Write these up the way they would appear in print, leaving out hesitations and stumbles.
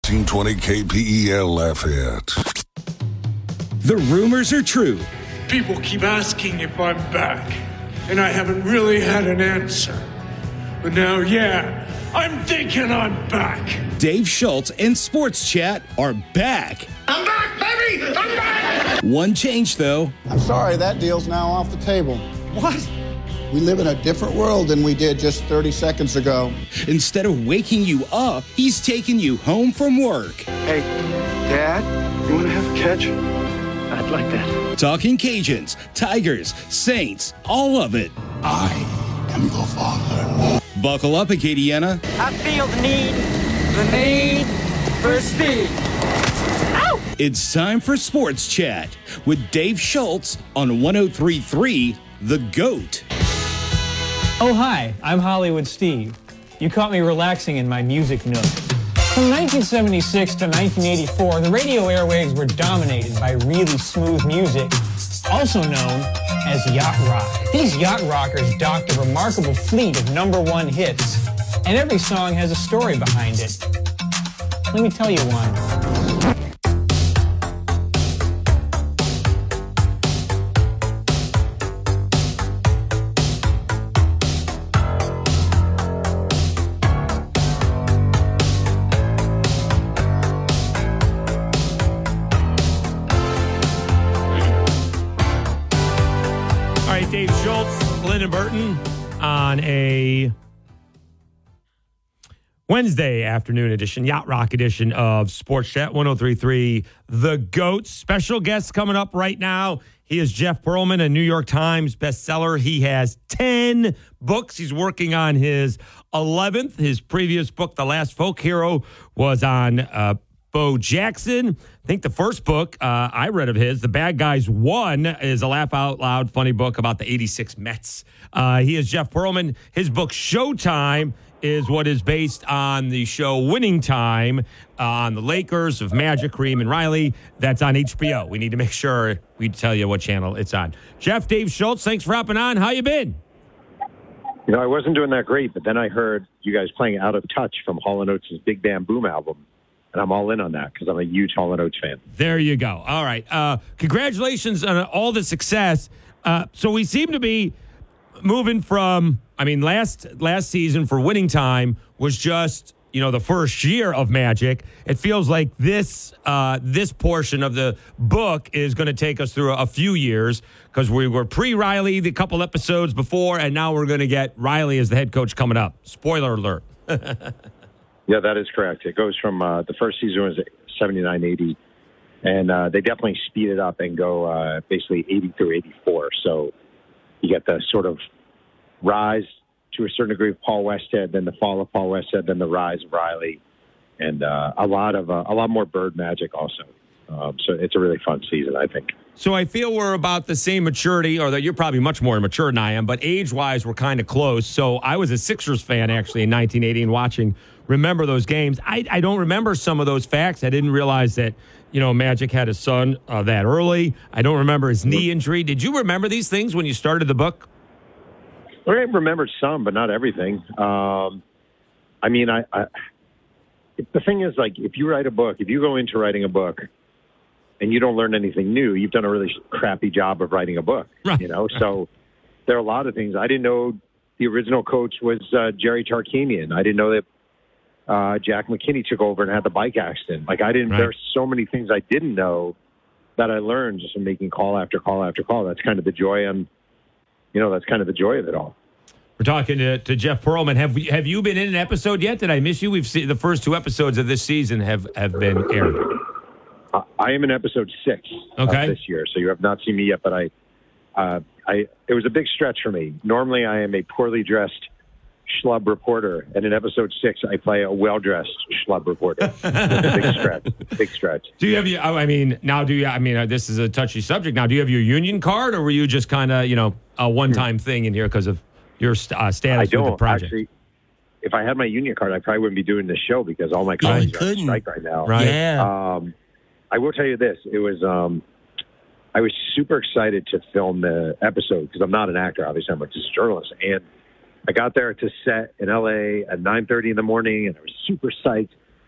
1420 KPEL Lafayette. The rumors are true. People keep asking if I'm back, and I haven't really had an answer. But now, yeah, I'm thinking I'm back. Dave Schultz and Sports Chat are back. I'm back, baby! I'm back! One change, though. I'm sorry, that deal's now off the table. What? We live in a different world than we did just 30 seconds ago. Instead of waking you up, he's taking you home from work. Hey, Dad, you want to have a catch? I'd like that. Talking Cajuns, Tigers, Saints, all of it. I am the father. Buckle up, Acadiana. I feel the need for speed. Ow! It's time for Sports Chat with Dave Schultz on 103.3 The GOAT. Oh, hi, I'm Hollywood Steve. You caught me relaxing in my music nook. From 1976 to 1984, the radio airwaves were dominated by really smooth music, also known as yacht rock. These yacht rockers docked a remarkable fleet of #1 hits, and every song has a story behind it. Let me tell you one. Dave Schultz, Lyndon Burton on a Wednesday afternoon edition, Yacht Rock edition of Sports Chat 103.3 The GOAT. Special guest coming up right now. He is Jeff Pearlman, a New York Times bestseller. He has 10 books. He's working on his 11th. His previous book, The Last Folk Hero, was on Bo Jackson. I think the first book I read of his, The Bad Guys Won, is a laugh-out-loud funny book about the 86 Mets. He is Jeff Pearlman. His book, Showtime, is what is based on the show Winning Time on the Lakers of Magic, Kareem, and Riley. That's on HBO. We need to make sure we tell you what channel it's on. Jeff, Dave Schultz, thanks for hopping on. How you been? You know, I wasn't doing that great, but then I heard you guys playing Out of Touch from Hall & Oates' Big Bam Boom album. And I'm all in on that because I'm a huge Hall & Oates fan. There you go. All right. Congratulations on all the success. So we seem to be moving from, last season for Winning Time was just, the first year of Magic. It feels like this portion of the book is going to take us through a few years because we were pre-Riley the couple episodes before, and now we're going to get Riley as the head coach coming up. Spoiler alert. Yeah, that is correct. It goes from the first season was 79-80, and they definitely speed it up and go basically 80 through 84. So you get the sort of rise to a certain degree of Paul Westhead, then the fall of Paul Westhead, then the rise of Riley, and a lot more Bird Magic also. So it's a really fun season, I think. So I feel we're about the same maturity, or that you're probably much more mature than I am, but age-wise, we're kind of close. So I was a Sixers fan, actually, in 1980 and remember those games. I don't remember some of those facts. I didn't realize that, Magic had a son that early. I don't remember his knee injury. Did you remember these things when you started the book? I remembered some, but not everything. The thing is, like, if you write a book, if you go into writing a book and you don't learn anything new, you've done a really crappy job of writing a book, right. So there are a lot of things. I didn't know the original coach was Jerry Tarkanian. I didn't know that Jack McKinney took over and had the bike accident. Like, there's so many things I didn't know that I learned just from making call after call after call. That's kind of the joy that's kind of the joy of it all. We're talking to Jeff Pearlman. Have you been in an episode yet? Did I miss you? We've seen the first 2 episodes of this season have been aired. I am in episode 6 this year, so you have not seen me yet. But it was a big stretch for me. Normally, I am a poorly dressed schlub reporter, and in episode 6, I play a well-dressed schlub reporter. Big stretch. Do you have this is a touchy subject. Now, do you have your union card, or were you just kind of, a one-time thing in here because of your status with the project? Actually, if I had my union card, I probably wouldn't be doing this show because all my colleagues are on strike right now. Right. Yeah. I will tell you this. It was I was super excited to film the episode because I'm not an actor. Obviously, I'm just a journalist. And I got there to set in L.A. at 9:30 in the morning, and I was super psyched.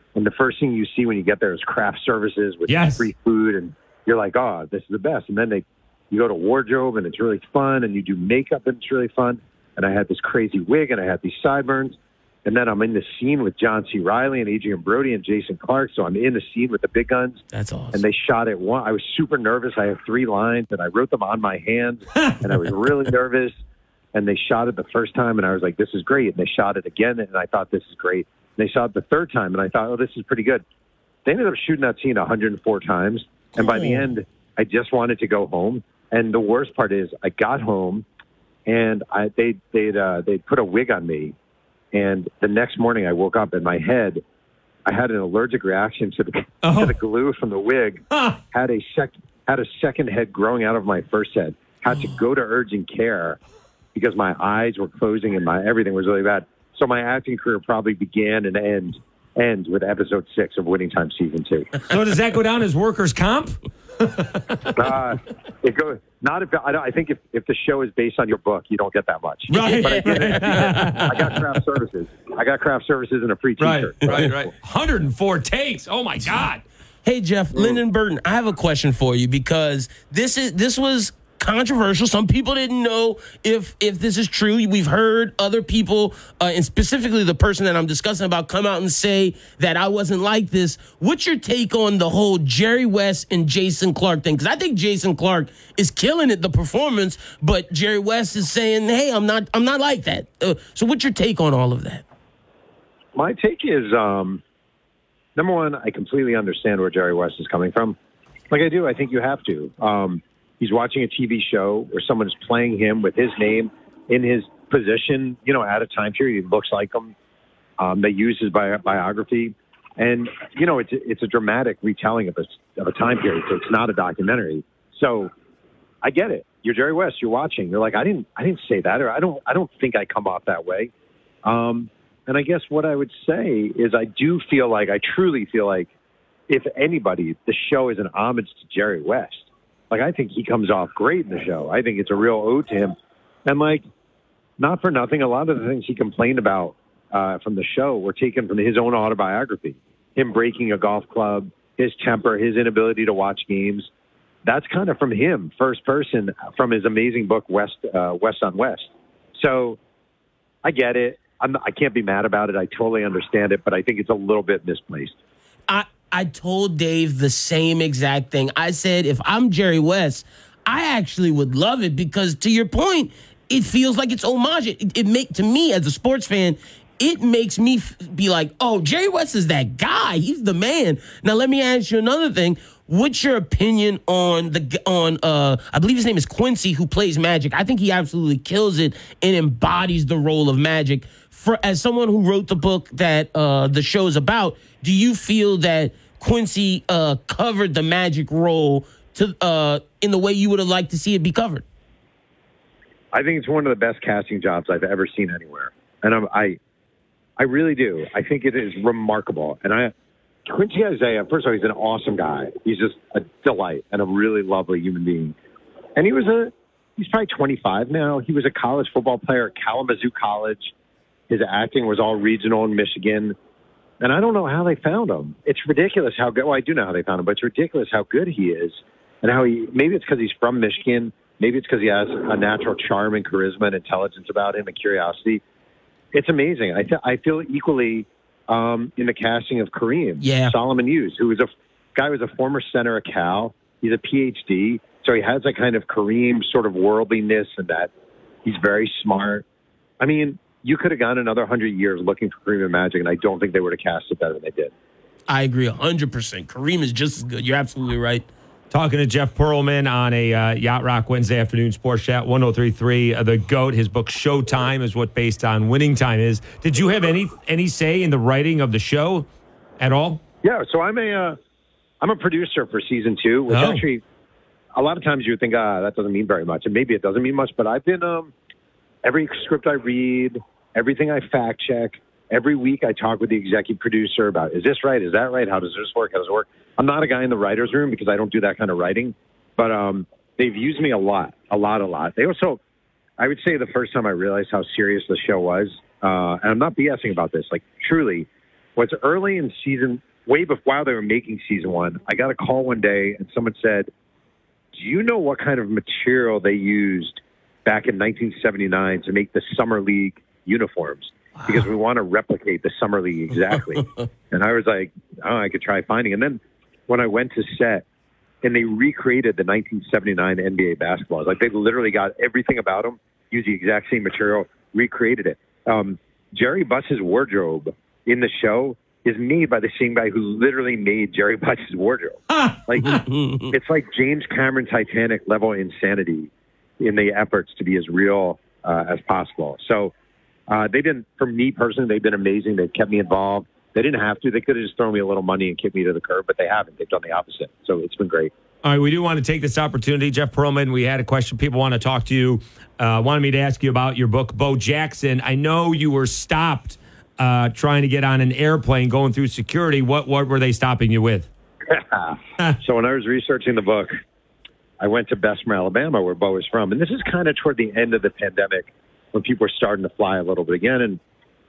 And the first thing you see when you get there is craft services with free food, and you're like, oh, this is the best. And then you go to wardrobe, and it's really fun, and you do makeup, and it's really fun. And I had this crazy wig, and I had these sideburns. And then I'm in the scene with John C. Reilly and Adrian Brody and Jason Clarke. So I'm in the scene with the big guns. That's awesome. And they shot it one. I was super nervous. I had 3 lines, and I wrote them on my hand, and I was really nervous. And they shot it the first time, and I was like, this is great. And they shot it again, and I thought, this is great. And they shot it the third time, and I thought, oh, this is pretty good. They ended up shooting that scene 104 times. And by the end, I just wanted to go home. And the worst part is I got home, and they'd put a wig on me. And the next morning I woke up in my head, I had an allergic reaction to the glue from the wig, had a second head growing out of my first head, had to go to urgent care because my eyes were closing and everything was really bad. So my acting career probably began and ends with episode 6 of Winning Time Season 2. So does that go down as workers' comp? It goes not if I think if the show is based on your book, you don't get that much. Right. But I got craft services. I got craft services and a free T-shirt. Right. 104 takes. Oh my God. Hey Jeff, Lyndon Burton, I have a question for you because this was controversial. Some people didn't know if this is true. We've heard other people, and specifically the person that I'm discussing about, come out and say that I wasn't like this. What's your take on the whole Jerry West and Jason Clarke thing? Because I think Jason Clarke is killing it, the performance, but Jerry West is saying, "Hey, I'm not like that." So, what's your take on all of that? My take is, number one, I completely understand where Jerry West is coming from. Like I do, I think you have to. He's watching a TV show where someone is playing him with his name in his position, at a time period. He looks like him. They use his biography. And, it's a dramatic retelling of a time period. So it's not a documentary. So I get it. You're Jerry West. You're watching. You're like, I didn't say that, or I don't think I come off that way. And I guess what I would say is I truly feel like if anybody, the show is an homage to Jerry West. Like, I think he comes off great in the show. I think it's a real ode to him. And, not for nothing, a lot of the things he complained about from the show were taken from his own autobiography. Him breaking a golf club, his temper, his inability to watch games. That's kind of from him, first person, from his amazing book, West on West. So I get it. I can't be mad about it. I totally understand it, but I think it's a little bit misplaced. I told Dave the same exact thing. I said, if I'm Jerry West, I actually would love it because, to your point, it feels like it's homage. To me, as a sports fan, it makes me be like, oh, Jerry West is that guy. He's the man. Now, let me ask you another thing. What's your opinion on I believe his name is Quincy, who plays Magic? I think he absolutely kills it and embodies the role of Magic. As someone who wrote the book that the show is about, do you feel that Quincy covered the Magic role in the way you would have liked to see it be covered? I think it's one of the best casting jobs I've ever seen anywhere, and I really do. I think it is remarkable. And Quincy Isaiah, first of all, he's an awesome guy. He's just a delight and a really lovely human being. And he's probably 25 now. He was a college football player at Kalamazoo College. His acting was all regional in Michigan. And I don't know how they found him. It's ridiculous how good. Well, I do know how they found him, but it's ridiculous how good he is, and how maybe it's because he's from Michigan. Maybe it's because he has a natural charm and charisma and intelligence about him and curiosity. It's amazing. I feel equally in the casting of Kareem, Solomon Hughes, who was a former center at Cal. He's a PhD, so he has that kind of Kareem sort of worldliness, and that he's very smart. I mean, you could have gone another 100 years looking for Kareem and Magic, and I don't think they would have cast it better than they did. I agree 100%. Kareem is just as good. You're absolutely right. Talking to Jeff Pearlman on a Yacht Rock Wednesday afternoon sports chat, 103.3 The GOAT. His book Showtime is what Based on Winning Time is. Did you have any say in the writing of the show at all? Yeah, so I'm a producer for season 2, which actually a lot of times you would think, that doesn't mean very much, and maybe it doesn't mean much, but I've been every script I read, everything I fact check. Every week I talk with the executive producer about, is this right? Is that right? How does this work? How does it work? I'm not a guy in the writer's room because I don't do that kind of writing, but they've used me a lot. They also, I would say the first time I realized how serious the show was, and I'm not BSing about this, like truly, was early in season, way before while they were making season 1, I got a call one day and someone said, do you know what kind of material they used back in 1979 to make the Summer League uniforms? Wow. Because we want to replicate the Summer League exactly. And I was like, oh, I could try finding. And then when I went to set and they recreated the 1979 NBA basketballs, like they literally got everything about them, used the exact same material, recreated it. Jerry Buss's wardrobe in the show is made by the same guy who literally made Jerry Buss's wardrobe. Like, it's like James Cameron Titanic level insanity in the efforts to be as real as possible. So they've been, for me personally, they've been amazing. They've kept me involved. They didn't have to. They could have just thrown me a little money and kicked me to the curb, but they haven't. They've done the opposite. So it's been great. All right, we do want to take this opportunity. Jeff Pearlman, we had a question. People want to talk to you. Wanted me to ask you about your book, Bo Jackson. I know you were stopped trying to get on an airplane going through security. What were they stopping you with? So when I was researching the book, I went to Bessemer, Alabama, where Bo is from. And this is kind of toward the end of the pandemic when people were starting to fly a little bit again. And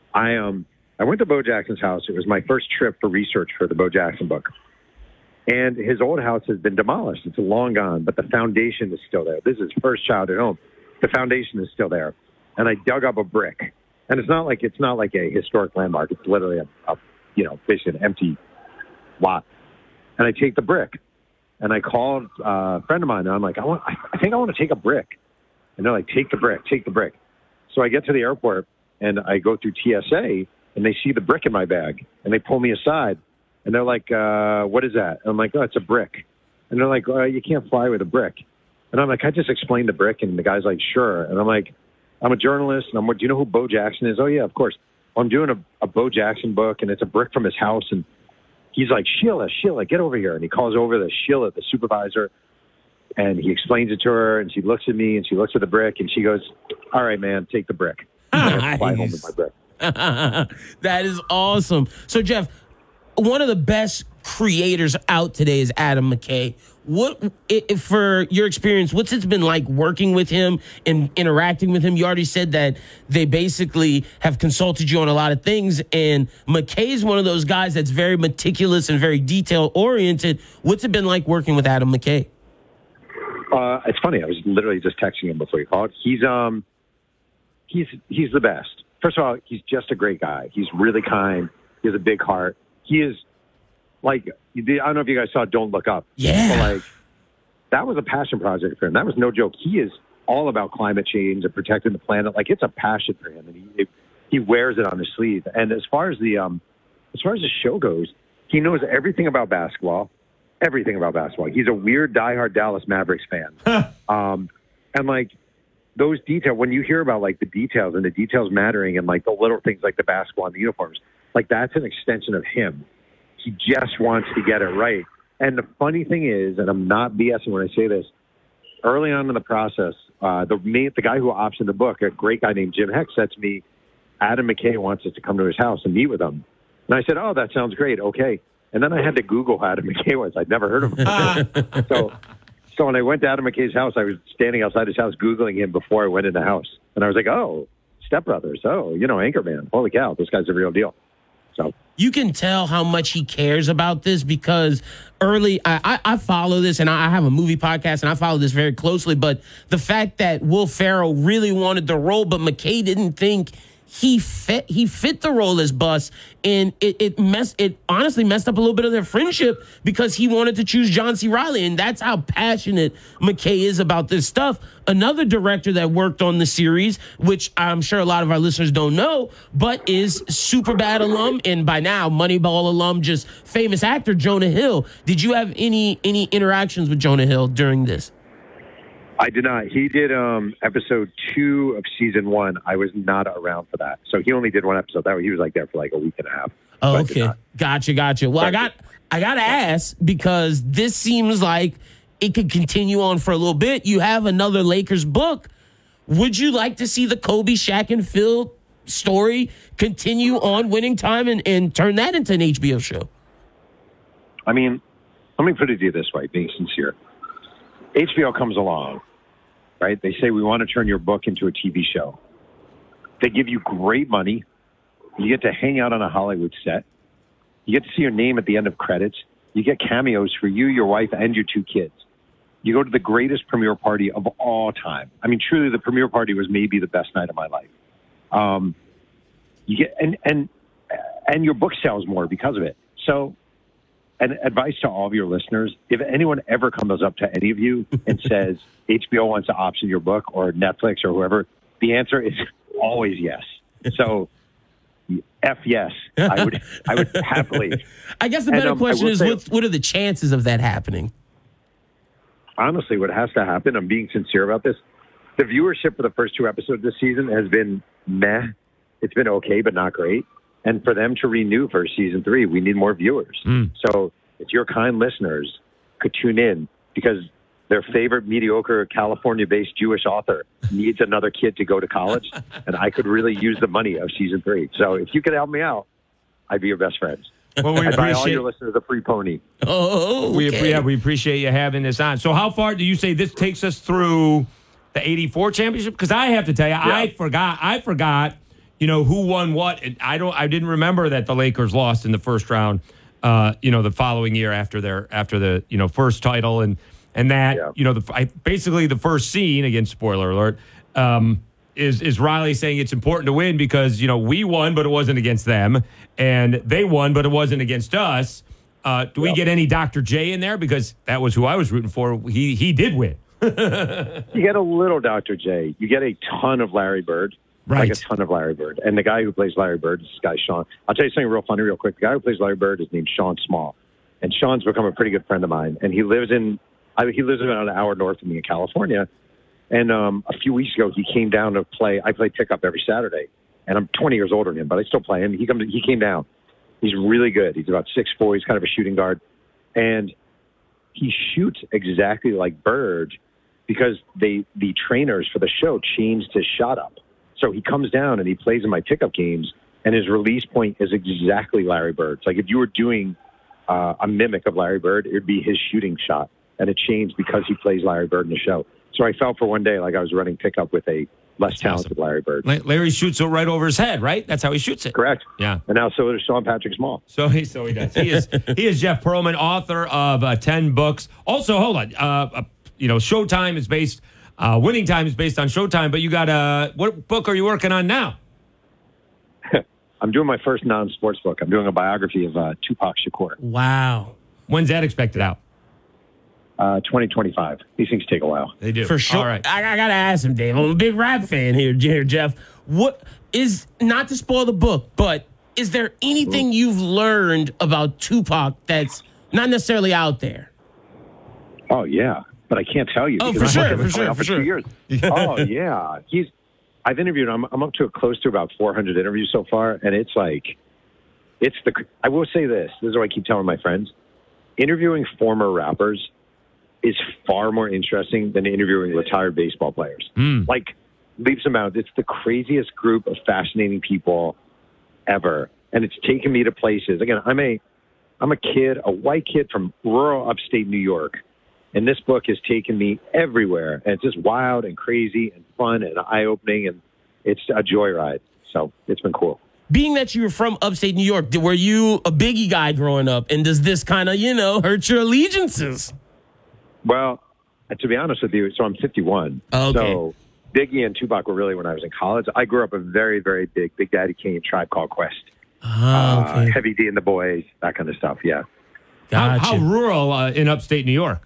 I went to Bo Jackson's house. It was my first trip for research for the Bo Jackson book. And his old house has been demolished. It's long gone, but the foundation is still there. This is his first childhood home. The foundation is still there. And I dug up a brick. And it's not like a historic landmark. It's literally basically an empty lot. And I take the brick. And I called a friend of mine, and I'm like, I think I want to take a brick. And they're like, take the brick. So I get to the airport, and I go through TSA, and they see the brick in my bag. And they pull me aside. And they're like, what is that? And I'm like, oh, it's a brick. And they're like, you can't fly with a brick. And I'm like, I just explained the brick. And the guy's like, sure. And I'm like, I'm a journalist. And do you know who Bo Jackson is? Oh, yeah, of course. Well, I'm doing a Bo Jackson book, and it's a brick from his house. And he's like, Sheila, get over here. And he calls over the Sheila, the supervisor. And he explains it to her. And she looks at me, and she looks at the brick. And she goes, all right, man, take the brick. I have to fly home with my brick. That is awesome. So, Jeff, one of the best creators out today is Adam McKay. What, for your experience, what's it been like working with him and interacting with him? You already said that they basically have consulted you on a lot of things, and McKay is one of those guys that's very meticulous and very detail-oriented. What's it been like working with Adam McKay? It's funny. I was literally just texting him before you called. He's the best. First of all, he's just a great guy. He's really kind. He has a big heart. He is like, I don't know if you guys saw Don't Look Up. Yeah. But like, that was a passion project for him. That was no joke. He is all about climate change and protecting the planet. Like, it's a passion for him, and he wears it on his sleeve. And as far as the show goes, he knows everything about basketball. Everything about basketball. He's a weird, diehard Dallas Mavericks fan. And like, those details, when you hear about like the details and the details mattering and like the little things like the basketball and the uniforms, like that's an extension of him. He just wants to get it right. And the funny thing is, and I'm not BSing when I say this, early on in the process, the guy who optioned the book, a great guy named Jim Heck, said to me, Adam McKay wants us to come to his house and meet with him. And I said, oh, that sounds great. Okay. And then I had to Google who Adam McKay was. I'd never heard of him. So when I went to Adam McKay's house, I was standing outside his house Googling him before I went in the house. And I was like, oh, Step Brothers. Oh, Anchorman. Holy cow, this guy's a real deal. So you can tell how much he cares about this because I follow this, and I have a movie podcast, and I follow this very closely. But the fact that Will Ferrell really wanted the role, but McKay didn't think he fit the role as Bus, and it honestly messed up a little bit of their friendship because he wanted to choose John C. Reilly, and that's how passionate McKay is about this stuff. Another director that worked on the series, which I'm sure a lot of our listeners don't know, but is Superbad alum and by now Moneyball alum, just famous actor Jonah Hill. Did you have any interactions with Jonah Hill during this? I did not. He did episode 2 of season 1. I was not around for that. So he only did one episode. He was like there for like a week and a half. Oh, okay. Gotcha. Well, I got to ask because this seems like it could continue on for a little bit. You have another Lakers book. Would you like to see the Kobe, Shaq, and Phil story continue on Winning Time and turn that into an HBO show? I mean, let me put it to you this way, being sincere. HBO comes along, right? They say, we want to turn your book into a TV show. They give you great money. You get to hang out on a Hollywood set. You get to see your name at the end of credits. You get cameos for you, your wife, and your 2 kids. You go to the greatest premiere party of all time. I mean, truly, the premiere party was maybe the best night of my life. You get and your book sells more because of it. So, and advice to all of your listeners: if anyone ever comes up to any of you and says HBO wants to option your book or Netflix or whoever, the answer is always yes. So, F yes, I would happily. I guess the better question is, what are the chances of that happening? Honestly, what has to happen, I'm being sincere about this, the viewership for the first 2 episodes this season has been meh. It's been okay, but not great. And for them to renew for season 3, we need more viewers. So if your kind listeners could tune in because their favorite mediocre California-based Jewish author needs another kid to go to college, and I could really use the money of season 3. So if you could help me out, I'd be your best friends. Well, we I'd buy all your listeners a free pony. Oh, okay. We appreciate you having this on. So how far do you say this takes us through the 84 championship? Because I have to tell you, I forgot, who won what. And I didn't remember that the Lakers lost in the first round, the following year after the first title. And that, basically the first scene, again, spoiler alert, is Riley saying it's important to win because, we won, but it wasn't against them. And they won, but it wasn't against us. Do we get any Dr. J in there? Because that was who I was rooting for. He did win. You get a little Dr. J. You get a ton of Larry Bird. Right. Like a ton of Larry Bird. And the guy who plays Larry Bird is this guy, Sean. I'll tell you something real funny real quick. The guy who plays Larry Bird is named Sean Small. And Sean's become a pretty good friend of mine. And he lives about an hour north of me in California. And a few weeks ago, he came down to play. I play pickup every Saturday. And I'm 20 years older than him, but I still play him. He came down. He's really good. He's about 6'4". He's kind of a shooting guard. And he shoots exactly like Bird because the trainers for the show changed his shot up. So he comes down and he plays in my pickup games, and his release point is exactly Larry Bird. It's like if you were doing a mimic of Larry Bird, it would be his shooting shot. And it changed because he plays Larry Bird in the show. So I felt for one day like I was running pickup with a less talented Larry Bird. Larry shoots it right over his head, right? That's how he shoots it. Correct. Yeah. And now so does Sean Patrick Small. So he does. He is Jeff Pearlman, author of 10 books. Also, hold on. Showtime is based. Winning Time is based on Showtime. But you got what book are you working on now? I'm doing my first non-sports book. I'm doing a biography of Tupac Shakur. Wow. When's that expected out? 2025. These things take a while. They do. For sure. All right. I got to ask him, Dave. I'm a big rap fan here, Jeff. What is, not to spoil the book, but is there anything you've learned about Tupac that's not necessarily out there? Oh, yeah. But I can't tell you. Oh, for sure. Years. Oh, yeah. I've interviewed him. I'm up to close to about 400 interviews so far, and it's like, I will say this. This is what I keep telling my friends. Interviewing former rappers is far more interesting than interviewing retired baseball players. Like, leaps and bounds. It's the craziest group of fascinating people ever. And it's taken me to places. Again, I'm a kid, a white kid from rural upstate New York. And this book has taken me everywhere. And it's just wild and crazy and fun and eye-opening. And it's a joyride. So it's been cool. Being that you were from upstate New York, were you a Biggie guy growing up? And does this kind of, hurt your allegiances? Well, to be honest with you, so I'm 51. Okay. So Biggie and Tupac were really when I was in college. I grew up a very, very big Big Daddy Kane, Tribe Called Quest. Okay. Heavy D and the Boys, that kind of stuff, yeah. Gotcha. How rural in upstate New York?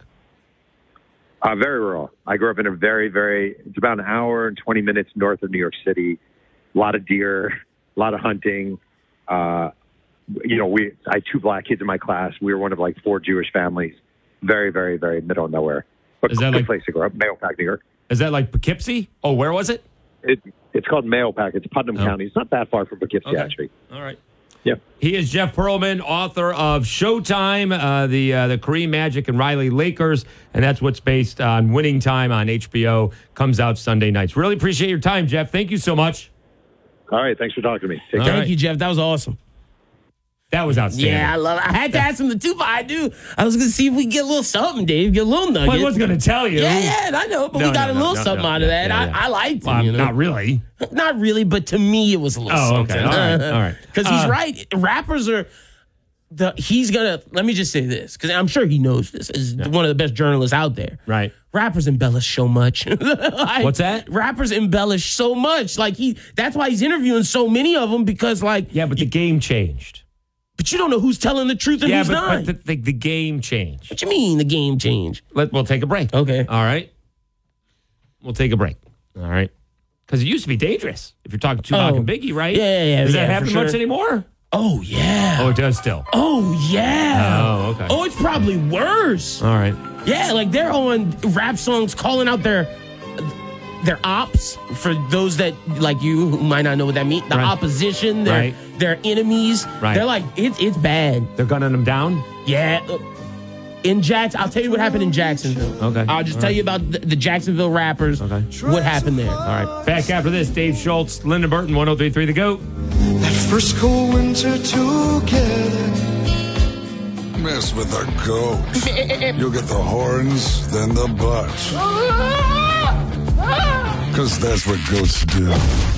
Very rural. I grew up in a very, very, it's about an hour and 20 minutes north of New York City. A lot of deer, a lot of hunting. I had 2 black kids in my class. We were one of like 4 Jewish families. Very, very, very middle of nowhere. But is that good like place to grow up, Mahopac, New York. Is that like Poughkeepsie? Oh, where was it? It's called Mahopac. It's Putnam County. It's not that far from Poughkeepsie, actually. All right. Yeah. He is Jeff Pearlman, author of Showtime, the Kareem Magic and Riley Lakers, and that's what's based on Winning Time on HBO. Comes out Sunday nights. Really appreciate your time, Jeff. Thank you so much. All right. Thanks for talking to me. Thank you, Jeff. That was awesome. That was outstanding. Yeah, I love it. I had to ask him the Tupac. I was going to see if we can get a little something, Dave. Get a little nugget. Well, I was going to tell you. Yeah, I know, but we got a little something out of that. Yeah. I liked Well, him. Not really. Not really, but to me, it was a little something. Okay. All right. Because he's right. Rappers are he's gonna. Let me just say this, because I'm sure he knows this. Is one of the best journalists out there. Right. Rappers embellish so much. What's that? Rappers embellish so much. Like that's why he's interviewing so many of them, because Yeah, but the game changed. But you don't know who's telling the truth and who's not. But the game changed. What you mean the game changed? We'll take a break. Okay. All right. We'll take a break. All right. Because it used to be dangerous if you're talking Tupac and Biggie, right? Yeah. Does that happen much anymore? Oh, yeah. Oh, it does still. Oh, yeah. Oh, okay. Oh, it's probably worse. All right. Yeah, like they're on rap songs calling out their ops, for those that like you who might not know what that means. The opposition, their enemies. Right. They're like, it's bad. They're gunning them down? Yeah. In I'll tell you what happened in Jacksonville. Okay. I'll just tell you about the Jacksonville rappers. Okay. What happened there. All right. Back after this, Dave Schultz, Lyndon Burton, 103.3 The GOAT. That first cold winter together. Mess with the goat. You'll get the horns, then the butt. Because that's what goats do.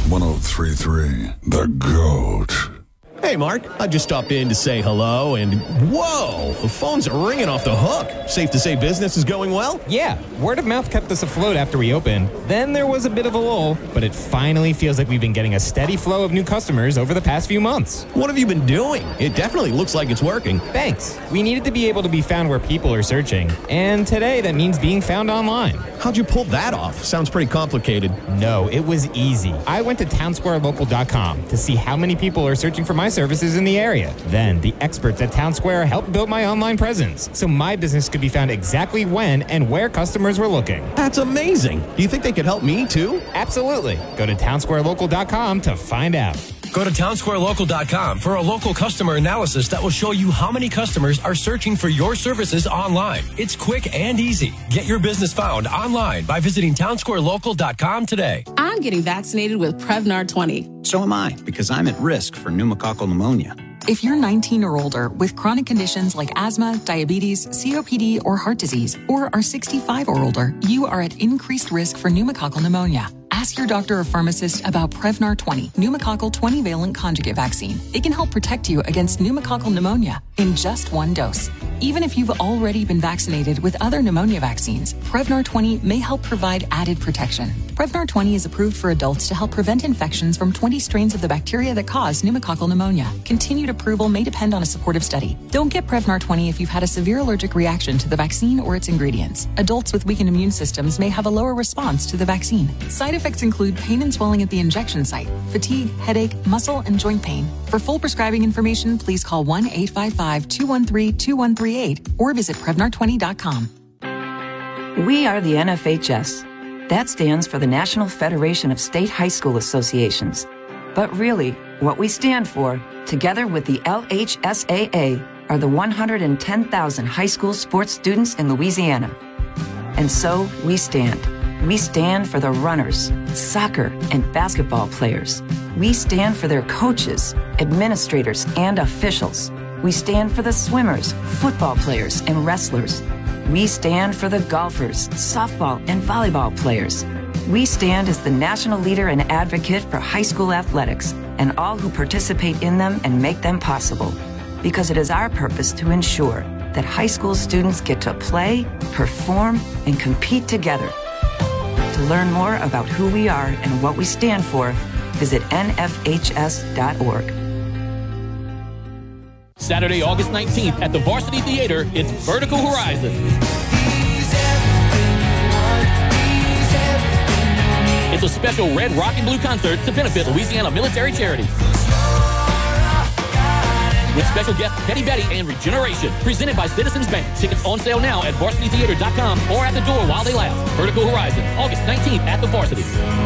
103.3 The GOAT. Hey, Mark, I just stopped in to say hello, and whoa, the phones are ringing off the hook. Safe to say business is going well? Yeah, word of mouth kept us afloat after we opened. Then there was a bit of a lull, but it finally feels like we've been getting a steady flow of new customers over the past few months. What have you been doing? It definitely looks like it's working. Thanks. We needed to be able to be found where people are searching, and today that means being found online. How'd you pull that off? Sounds pretty complicated. No, it was easy. I went to townsquarelocal.com to see how many people are searching for my services in the area. Then the experts at Townsquare helped build my online presence, so my business could be found exactly when and where customers were looking. That's amazing. Do you think they could help me too? Absolutely. Go to townsquarelocal.com to find out. Go to townsquarelocal.com for a local customer analysis that will show you how many customers are searching for your services online. It's quick and easy. Get your business found online by visiting townsquarelocal.com today. I'm getting vaccinated with Prevnar 20. So am I, because I'm at risk for pneumococcal pneumonia. If you're 19 or older with chronic conditions like asthma, diabetes, COPD, or heart disease, or are 65 or older, you are at increased risk for pneumococcal pneumonia. Ask your doctor or pharmacist about Prevnar 20, pneumococcal 20-valent conjugate vaccine. It can help protect you against pneumococcal pneumonia in just one dose. Even if you've already been vaccinated with other pneumonia vaccines, Prevnar 20 may help provide added protection. Prevnar 20 is approved for adults to help prevent infections from 20 strains of the bacteria that cause pneumococcal pneumonia. Continued approval may depend on a supportive study. Don't get Prevnar 20 if you've had a severe allergic reaction to the vaccine or its ingredients. Adults with weakened immune systems may have a lower response to the vaccine. Side effects include pain and swelling at the injection site, fatigue, headache, muscle, and joint pain. For full prescribing information, please call 1-855-213-2138 or visit Prevnar20.com. We are the NFHS. That stands for the National Federation of State High School Associations. But really, what we stand for, together with the LHSAA, are the 110,000 high school sports students in Louisiana. And so we stand. We stand for the runners, soccer and basketball players. We stand for their coaches, administrators, and officials. We stand for the swimmers, football players, and wrestlers. We stand for the golfers, softball, and volleyball players. We stand as the national leader and advocate for high school athletics and all who participate in them and make them possible. Because it is our purpose to ensure that high school students get to play, perform, and compete together. To learn more about who we are and what we stand for, visit nfhs.org. Saturday, August 19th at the Varsity Theater, it's Vertical Horizon. It's a special Red, Rock, and Blue concert to benefit Louisiana military charities. With special guests Petty Betty and Regeneration, presented by Citizens Bank. Tickets on sale now at varsitytheater.com or at the door while they last. Vertical Horizon, August 19th at the Varsity.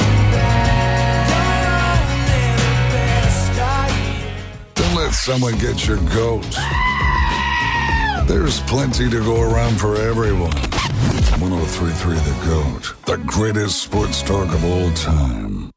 Don't let someone get your goat. There's plenty to go around for everyone. 103.3 The GOAT, the greatest sports talk of all time.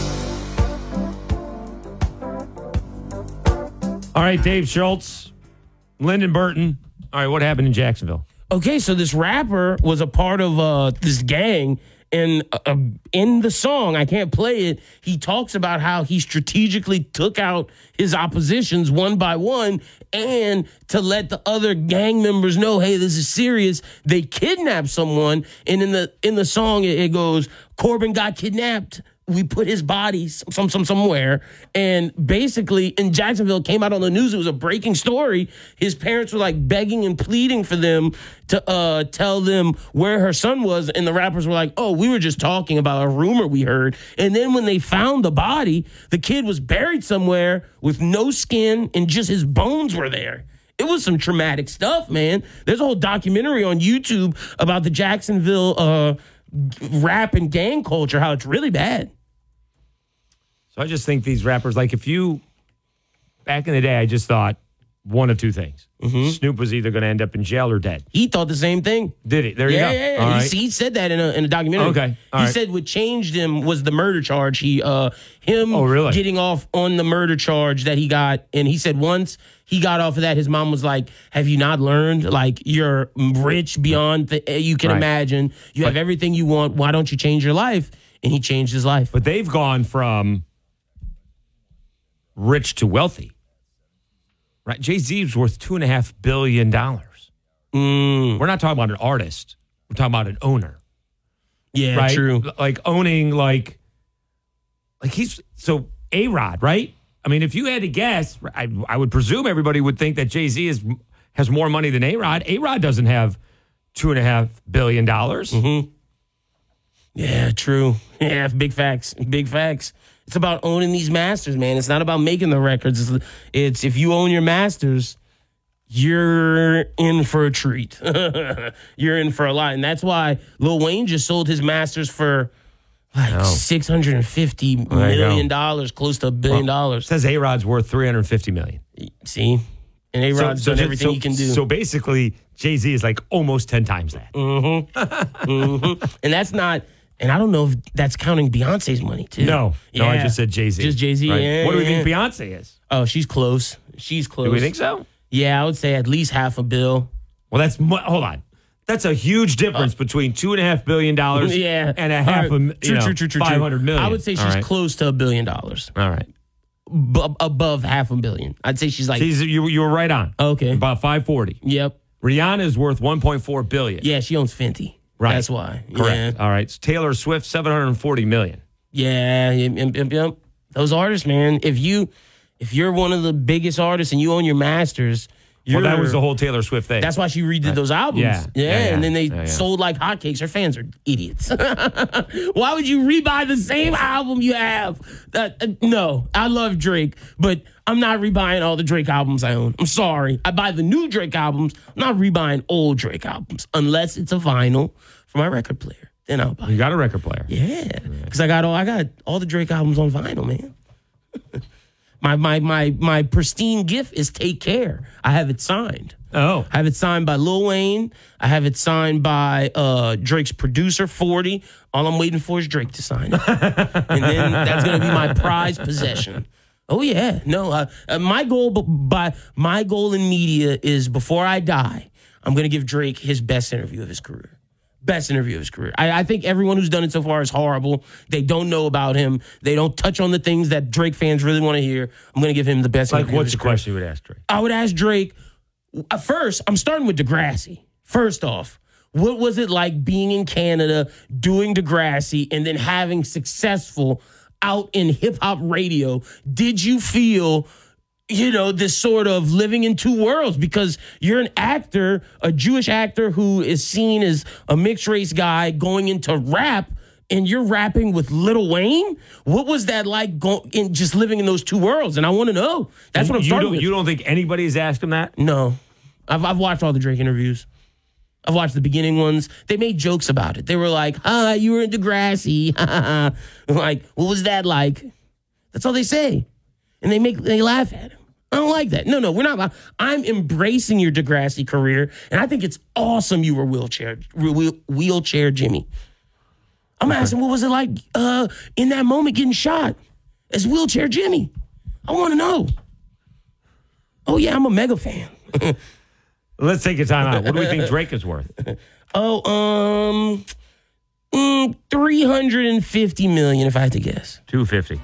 All right, Dave Schultz, Lyndon Burton. All right, what happened in Jacksonville? Okay, so this rapper was a part of this gang, and in the song, I can't play it, he talks about how he strategically took out his oppositions one by one, and to let the other gang members know, hey, this is serious, they kidnapped someone, and in the song, it goes, Corbin got kidnapped. We put his body somewhere. And basically, in Jacksonville, it came out on the news. It was a breaking story. His parents were like begging and pleading for them to tell them where her son was. And the rappers were like, oh, we were just talking about a rumor we heard. And then when they found the body, the kid was buried somewhere with no skin and just his bones were there. It was some traumatic stuff, man. There's a whole documentary on YouTube about the Jacksonville rap and gang culture, how it's really bad. So I just think these rappers, like back in the day, I just thought one of two things. Mm-hmm. Snoop was either going to end up in jail or dead. He thought the same thing. Did he? There you go. Yeah. All right. He said that in a documentary. Okay. He said what changed him was the murder charge. Really? Getting off on the murder charge that he got. And he said once he got off of that, his mom was like, have you not learned? Like, you're rich beyond you can imagine. You have everything you want. Why don't you change your life? And he changed his life. But they've gone from rich to wealthy. Right? Jay-Z's worth $2.5 billion. We're not talking about an artist. We're talking about an owner. Yeah, right? true. Like owning like he's so A-Rod, right? I mean, if you had to guess, I would presume everybody would think that Jay-Z has more money than A-Rod. A-Rod doesn't have $2.5 billion. Mm-hmm. Yeah, true. Yeah, big facts. Big facts. It's about owning these masters, man. It's not about making the records. It's if you own your masters, you're in for a treat. You're in for a lot. And that's why Lil Wayne just sold his masters for like $650 million, close to $1 billion. It says A-Rod's worth $350 million. See? And A-Rod's done everything he can do. So basically, Jay-Z is like almost 10 times that. Mm-hmm. Mm-hmm. And that's not... And I don't know if that's counting Beyonce's money, too. No, I just said Jay-Z. Just Jay-Z, right. yeah. What do we think Beyonce is? Oh, she's close. She's close. Do we think so? Yeah, I would say at least $500 million. Well, hold on. That's a huge difference between $2.5 billion and a half true. 500 million. I would say she's close to $1 billion. All right. Above $500 million. I'd say she's like... You were right on. Okay. About 540. Yep. Rihanna's worth $1.4 billion. Yeah, she owns Fenty. Right. That's why. Correct. Yeah. All right. Taylor Swift, $740 million. Yeah. Yep. Those artists, man. If you're one of the biggest artists and you own your masters, that was the whole Taylor Swift thing. That's why she redid those albums. Yeah. And then they sold like hotcakes. Her fans are idiots. Why would you rebuy the same album you have? No, I love Drake, but I'm not rebuying all the Drake albums I own. I'm sorry. I buy the new Drake albums. I'm not rebuying old Drake albums unless it's a vinyl for my record player. Then I'll buy it. You got a record player? Yeah, because I got all the Drake albums on vinyl, man. My pristine gift is Take Care. I have it signed. Oh. I have it signed by Lil Wayne. I have it signed by Drake's producer, 40. All I'm waiting for is Drake to sign it. And then that's going to be my prized possession. Oh, yeah. No, my goal in media is before I die, I'm going to give Drake his best interview of his career. Best interview of his career. I think everyone who's done it so far is horrible. They don't know about him. They don't touch on the things that Drake fans really want to hear. I'm going to give him the best interview of his career. What's the question you would ask Drake? I would ask Drake, first, I'm starting with Degrassi. First off, what was it like being in Canada, doing Degrassi, and then having successful out in hip-hop radio? Did you feel... this sort of living in two worlds, because you're an actor, a Jewish actor who is seen as a mixed race guy going into rap, and you're rapping with Lil Wayne? What was that like just living in those two worlds? And I want to know. That's what I'm starting with. You don't think anybody's asked him that? No. I've watched all the Drake interviews. I've watched the beginning ones. They made jokes about it. They were like, you were in Degrassi. Like, what was that like? That's all they say. And they laugh at him. I don't like that. No, we're not. I'm embracing your Degrassi career, and I think it's awesome you were wheelchair Jimmy. I'm asking, what was it like in that moment getting shot as wheelchair Jimmy? I want to know. Oh, yeah, I'm a mega fan. Let's take a time out. What do we think Drake is worth? $350 million, if I had to guess. $250.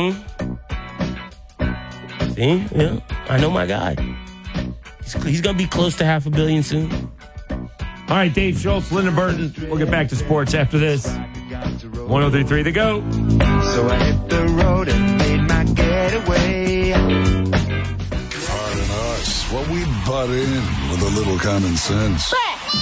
See? Yeah. I know my guy. He's going to be close to $500 million soon. All right, Dave Schultz, Lyndon Burton. We'll get back to sports after this. 103.3 The GOAT. So I hit the road and made my getaway. Pardon us while we butt in with a little common sense.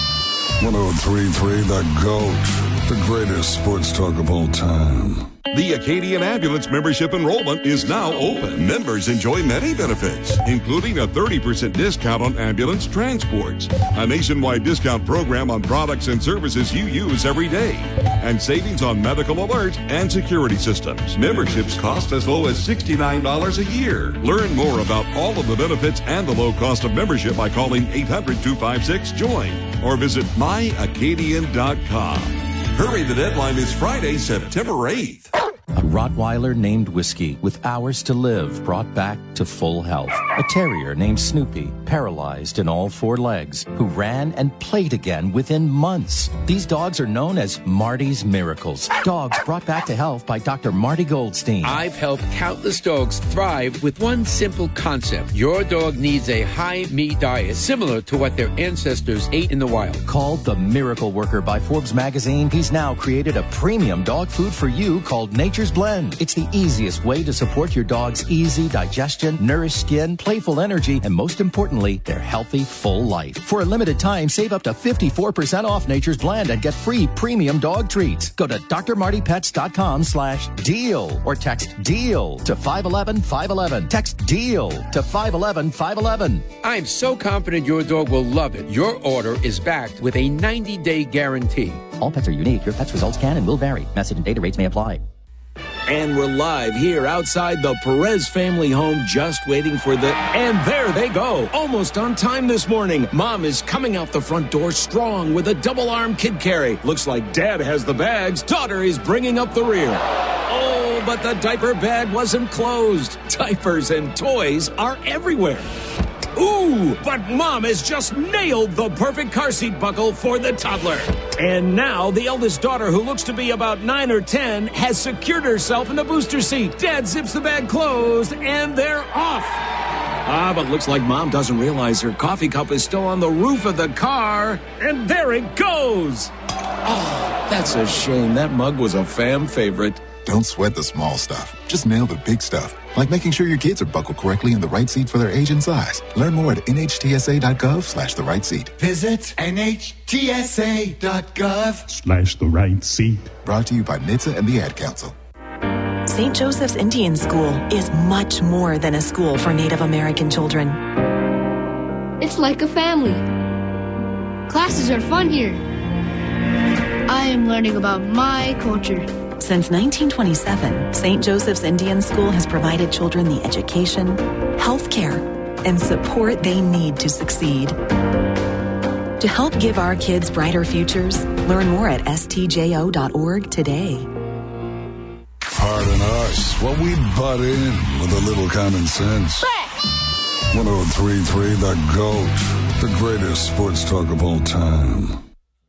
103.3 The GOAT, the greatest sports talk of all time. The Acadian Ambulance membership enrollment is now open. Members enjoy many benefits, including a 30% discount on ambulance transports, a nationwide discount program on products and services you use every day, and savings on medical alert and security systems. Memberships cost as low as $69 a year. Learn more about all of the benefits and the low cost of membership by calling 800-256-JOIN or visit myacadian.com. Hurry, the deadline is Friday, September 8th. A Rottweiler named Whiskey with hours to live brought back to full health. A terrier named Snoopy, paralyzed in all four legs, who ran and played again within months. These dogs are known as Marty's Miracles. Dogs brought back to health by Dr. Marty Goldstein. I've helped countless dogs thrive with one simple concept. Your dog needs a high-meat diet similar to what their ancestors ate in the wild. Called the Miracle Worker by Forbes magazine, he's now created a premium dog food for you called Nature's Blend. It's the easiest way to support your dog's easy digestion, nourished skin, playful energy, and most importantly, their healthy, full life. For a limited time, save up to 54% off Nature's Blend and get free premium dog treats. Go to drmartypets.com/deal or text DEAL to 511-511. Text DEAL to 511-511. I'm so confident your dog will love it. Your order is backed with a 90-day guarantee. All pets are unique. Your pet's results can and will vary. Message and data rates may apply. And we're live here outside the Perez family home, just waiting for the... And there they go. Almost on time this morning. Mom is coming out the front door strong with a double-arm kid carry. Looks like Dad has the bags. Daughter is bringing up the rear. Oh, but the diaper bag wasn't closed. Diapers and toys are everywhere. Ooh, but Mom has just nailed the perfect car seat buckle for the toddler. And now the eldest daughter, who looks to be about 9 or 10, has secured herself in the booster seat. Dad zips the bag closed, and they're off. But looks like Mom doesn't realize her coffee cup is still on the roof of the car. And there it goes. Oh, that's a shame. That mug was a fam favorite. Don't sweat the small stuff. Just nail the big stuff, like making sure your kids are buckled correctly in the right seat for their age and size. Learn more at nhtsa.gov/the right seat. Visit nhtsa.gov/the right seat. Brought to you by NHTSA and the Ad Council. St. Joseph's Indian School is much more than a school for Native American children. It's like a family. Classes are fun here. I am learning about my culture. Since 1927, St. Joseph's Indian School has provided children the education, health care, and support they need to succeed. To help give our kids brighter futures, learn more at stjo.org today. Pardon us while we butt in with a little common sense. 103.3 The GOAT, the greatest sports talk of all time.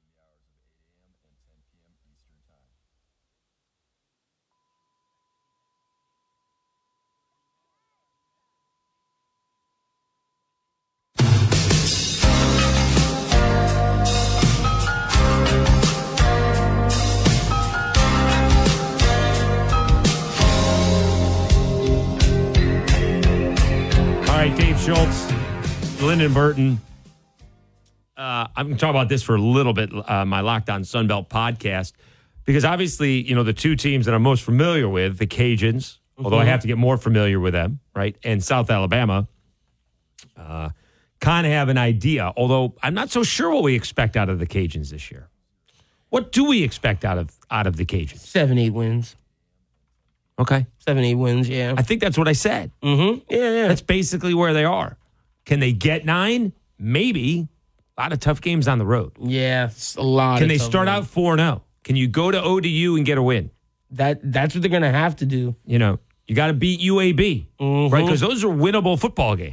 Dave Schultz, Lyndon Burton. I'm going to talk about this for a little bit, my Locked On Sunbelt podcast, because obviously, you know, the two teams that I'm most familiar with, the Cajuns, although I have to get more familiar with them, right, and South Alabama, kind of have an idea, although I'm not so sure what we expect out of the Cajuns this year. What do we expect out of the Cajuns? 7-8 wins. Okay. 7-8 wins, yeah. I think that's what I said. Mm-hmm. Yeah. That's basically where they are. Can they get 9? Maybe. A lot of tough games on the road. Yeah, it's a lot. Can they start out 4-0? Can you go to ODU and get a win? That's what they're going to have to do. You know, you got to beat UAB, right? Because those are winnable football games.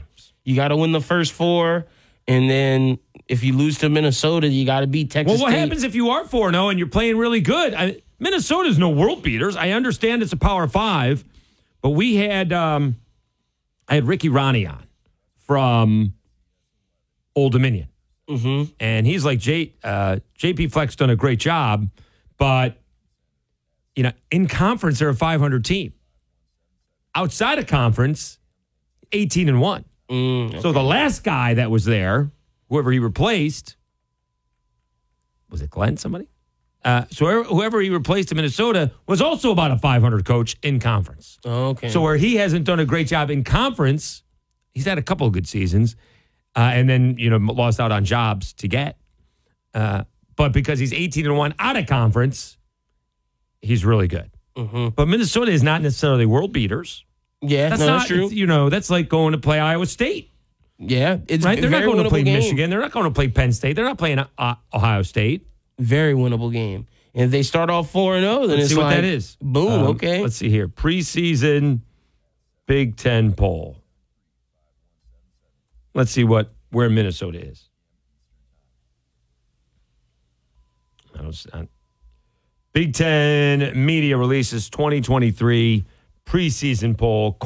You got to win the first 4, and then if you lose to Minnesota, you got to beat Texas Well, what State. happens if you are 4-0 and you're playing really good? Minnesota's no world beaters. I understand it's a Power 5, but we had I had Ricky Ronnie on from Old Dominion. Mm-hmm. And he's like, JP Fleck's done a great job, but, in conference, they're a 500 team. Outside of conference, 18-1. Okay. So the last guy that was there, whoever he replaced, was it Glenn, somebody? So whoever he replaced in Minnesota was also about a 500 coach in conference. Okay. So where he hasn't done a great job in conference, he's had a couple of good seasons. And then, lost out on jobs to get. But because he's 18-1 out of conference, he's really good. Mm-hmm. But Minnesota is not necessarily world beaters. Yeah, that's true. That's like going to play Iowa State. Yeah. It's right? They're not very going to play winnable game. Michigan. They're not going to play Penn State. They're not playing Ohio State. Very winnable game. And if they start off 4-0, then Let's it's see what like, that is. Boom, okay. Let's see here. Preseason Big Ten poll. Let's see where Minnesota is. Big Ten media releases 2023 preseason poll,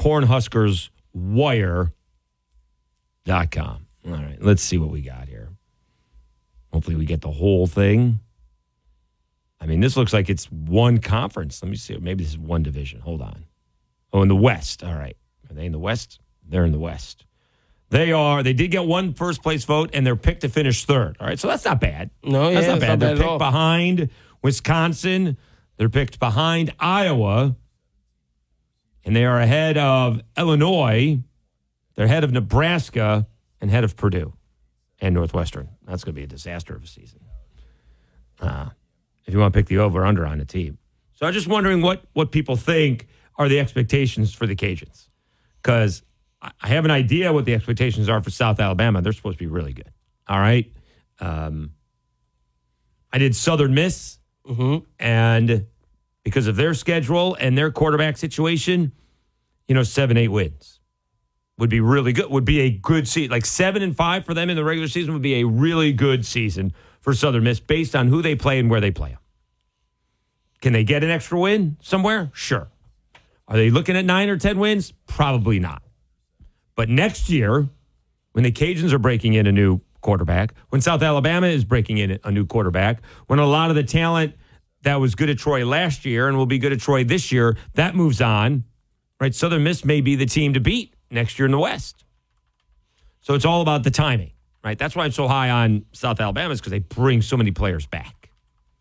CornhuskersWire.com. All right, let's see what we got here. Hopefully we get the whole thing. I mean, this looks like it's one conference. Let me see. Maybe this is one division. Hold on. Oh, in the West. All right. Are they in the West? They're in the West. They did get one first place vote, and they're picked to finish 3rd. All right, so that's not bad. No, that's not bad. They're at picked all. behind Wisconsin. They're picked behind Iowa. And they are ahead of Illinois. They're ahead of Nebraska and ahead of Purdue and Northwestern. That's going to be a disaster of a season. If you want to pick the over or under on a team. So I'm just wondering what people think are the expectations for the Cajuns. Because I have an idea what the expectations are for South Alabama. They're supposed to be really good. All right. I did Southern Miss. Mm-hmm. And because of their schedule and their quarterback situation, 7-8 wins would be really good. Would be a good season. Like 7-5 for them in the regular season would be a really good season for Southern Miss based on who they play and where they play them. Can they get an extra win somewhere? Sure. Are they looking at 9 or 10 wins? Probably not. But next year, when the Cajuns are breaking in a new quarterback, when South Alabama is breaking in a new quarterback, when a lot of the talent that was good at Troy last year and will be good at Troy this year, that moves on, right? Southern Miss may be the team to beat next year in the West. So it's all about the timing, right? That's why I'm so high on South Alabama, is because they bring so many players back.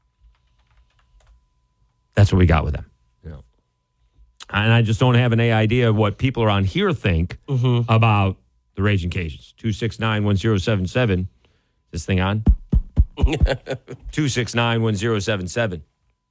That's what we got with them. And I just don't have an idea of what people around here think about the Raging Cajuns. 269-1077. Is this thing on? 269-1077.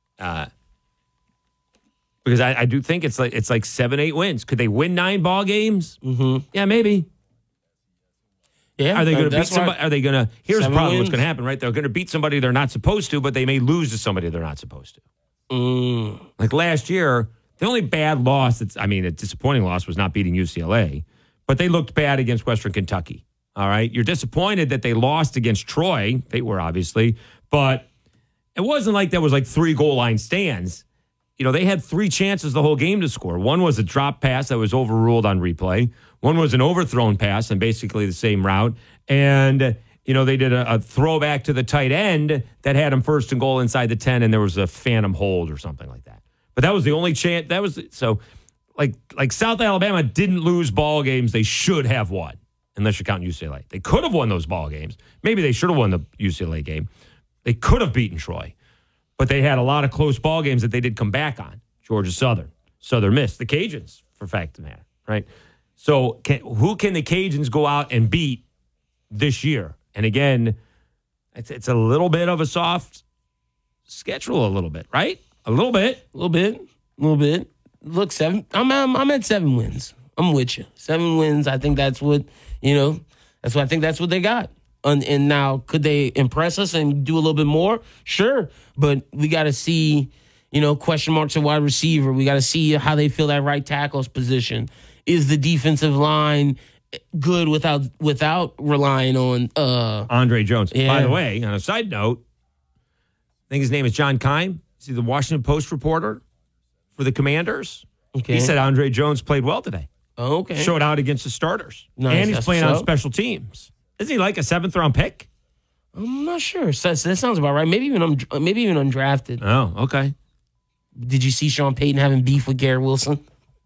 Because I do think it's like 7-8 wins. Could they win 9 ball games? Mm-hmm. Yeah, maybe. Yeah. Are they going to beat somebody? Are they going to? Here's 7 probably what's wins. going to happen, right? They're going to beat somebody they're not supposed to, but they may lose to somebody they're not supposed to. Like last year, the only bad loss, a disappointing loss, was not beating UCLA, but they looked bad against Western Kentucky. All right. You're disappointed that they lost against Troy. They were, obviously, but it wasn't like there was like 3 goal line stands. They had 3 chances the whole game to score. One was a drop pass that was overruled on replay. One was an overthrown pass and basically the same route. And, they did a throwback to the tight end that had him first and goal inside the 10, and there was a phantom hold or something like that. But that was the only chance. That was so, like South Alabama didn't lose ball games they should have won, unless you count UCLA. They could have won those ball games. Maybe they should have won the UCLA game. They could have beaten Troy, but they had a lot of close ball games that they did come back on. Georgia Southern, Southern Miss, the Cajuns, for fact of the matter, right? So who can the Cajuns go out and beat this year? And again, it's a little bit of a soft schedule, a little bit, right? A little bit. Look, 7. I'm at 7 wins. I'm with you. 7 wins. I think that's what I think that's what they got. And now, could they impress us and do a little bit more? Sure, but we got to see, question marks at wide receiver. We got to see how they feel that right tackle's position. Is the defensive line good without relying on Andre Jones. Yeah. By the way, on a side note, I think his name is John Keim. Is he the Washington Post reporter for the Commanders? Okay. He said Andre Jones played well today. Oh, okay. Showed out against the starters. Nice. And he's That's playing what's on up. special teams. Isn't he like a 7th-round pick? I'm not sure. So that sounds about right. Maybe even undrafted. Oh, okay. Did you see Sean Payton having beef with Garrett Wilson?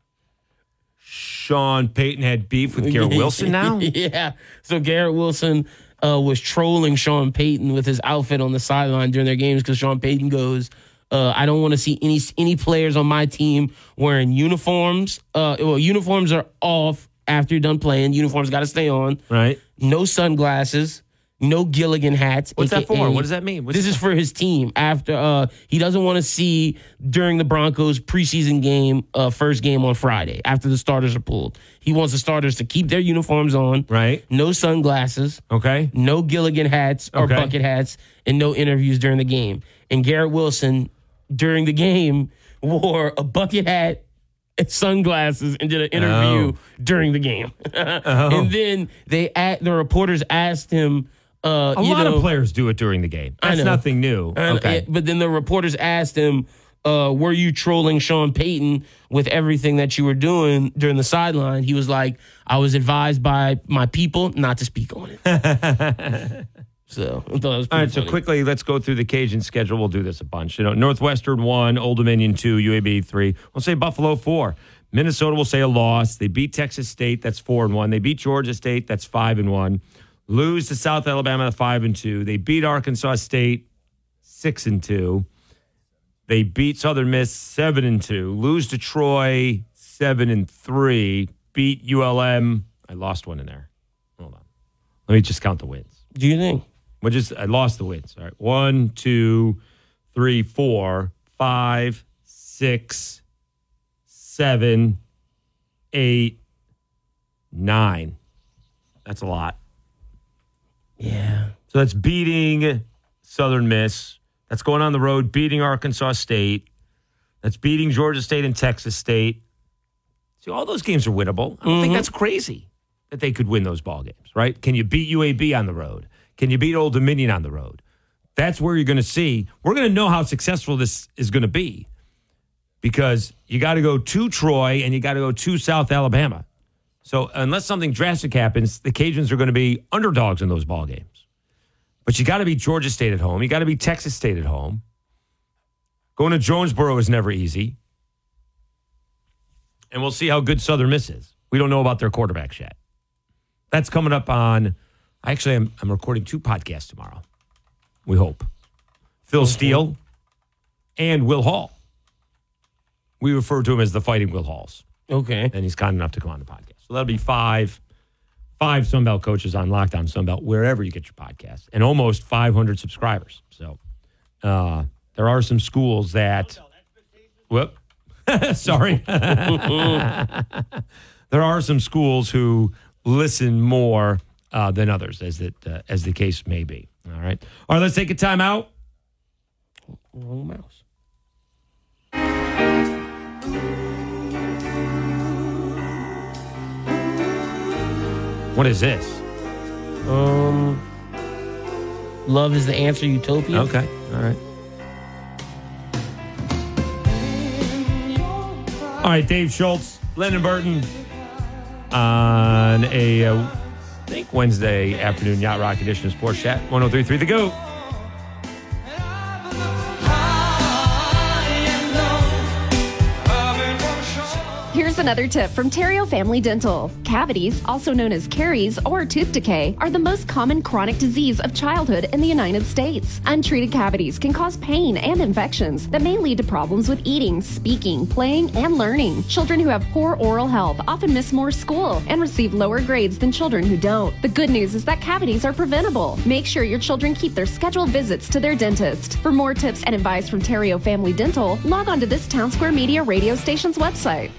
Sean Payton had beef with Garrett Wilson now? Yeah. So Garrett Wilson was trolling Sean Payton with his outfit on the sideline during their games because Sean Payton goes, I don't want to see any players on my team wearing uniforms. Uniforms are off after you're done playing. Uniforms got to stay on. Right. No sunglasses. No Gilligan hats. What's that for? What does that mean? This is for his team. After he doesn't want to see during the Broncos preseason game, first game on Friday after the starters are pulled. He wants the starters to keep their uniforms on. Right. No sunglasses. Okay. No Gilligan hats or Okay. bucket hats, and no interviews during the game. And Garrett Wilson during the game wore a bucket hat and sunglasses and did an interview during the game. And then the reporters asked him. A lot of players do it during the game. That's nothing new. Okay. But then the reporters asked him, were you trolling Sean Payton with everything that you were doing during the sideline? He was like, I was advised by my people not to speak on it. So I thought it was All right, pretty so funny. quickly, let's go through the Cajun schedule. We'll do this a bunch. Northwestern 1, Old Dominion 2, UAB 3. We'll say Buffalo 4. Minnesota will say a loss. They beat Texas State. That's 4-1. They beat Georgia State. That's 5-1. Lose to South Alabama 5-2. They beat Arkansas State 6-2. They beat Southern Miss 7-2. Lose to Troy 7-3. Beat ULM. I lost one in there. Hold on. Let me just count the wins. Do you think? I lost the wins. All right. 1, 2, 3, 4, 5, 6, 7, 8, 9. That's a lot. Yeah. So that's beating Southern Miss. That's going on the road, beating Arkansas State. That's beating Georgia State and Texas State. See, all those games are winnable. I don't think that's crazy that they could win those ball games, right? Can you beat UAB on the road? Can you beat Old Dominion on the road? That's where you're going to see. We're going to know how successful this is going to be because you got to go to Troy and you got to go to South Alabama. So unless something drastic happens, the Cajuns are going to be underdogs in those ball games. But you got to beat Georgia State at home. You got to beat Texas State at home. Going to Jonesboro is never easy. And we'll see how good Southern Miss is. We don't know about their quarterbacks yet. That's coming up on, actually, I'm recording 2 podcasts tomorrow. We hope. Phil Steele and Will Hall. We refer to him as the Fighting Will Halls. Okay. And he's kind enough to come on the podcast. So that'll be five Sunbelt coaches on Lockdown Sunbelt, wherever you get your podcast, and almost 500 subscribers. So there are some schools that, sorry. There are some schools who listen more than others, as the case may be. All right. Let's take a time out. Wrong mouse. What is this? Love is the Answer Utopia. Okay. All right. All right, Dave Schultz, Lennon Burton on a, I think, Wednesday afternoon Yacht Rock edition of Sports Chat, 103.3 The GOAT. Here's another tip from Terrio Family Dental. Cavities, also known as caries or tooth decay, are the most common chronic disease of childhood in the United States. Untreated cavities can cause pain and infections that may lead to problems with eating, speaking, playing, and learning. Children who have poor oral health often miss more school and receive lower grades than children who don't. The good news is that cavities are preventable. Make sure your children keep their scheduled visits to their dentist. For more tips and advice from Terrio Family Dental, log on to this Town Square Media radio station's website. The Carrot